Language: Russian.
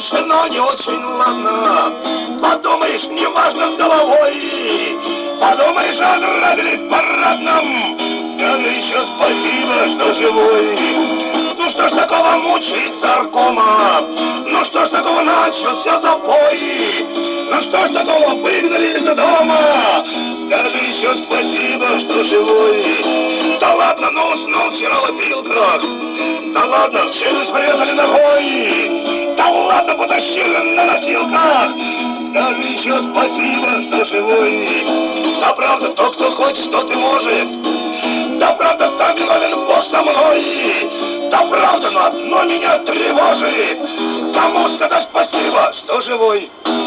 совершенно не очень ладно. Подумаешь, неважно с головой. Подумаешь, ограбили в парадном. Скажи еще спасибо, что живой. Ну что ж такого мучается аркома? Ну что ж такого начался запой? Ну что ж такого выгнали из дома? Скажи еще спасибо, что живой. Да ладно, ну уснул вчера в опилках. Да ладно, челюсть порезали ногой. Да ладно, потащили на носилках. Скажи еще спасибо, что живой. Да правда, то, кто хочет, тот и может. Да правда, так виновен Бог со мной. Да правда, но одно меня тревожит. Кому сказать спасибо, что живой?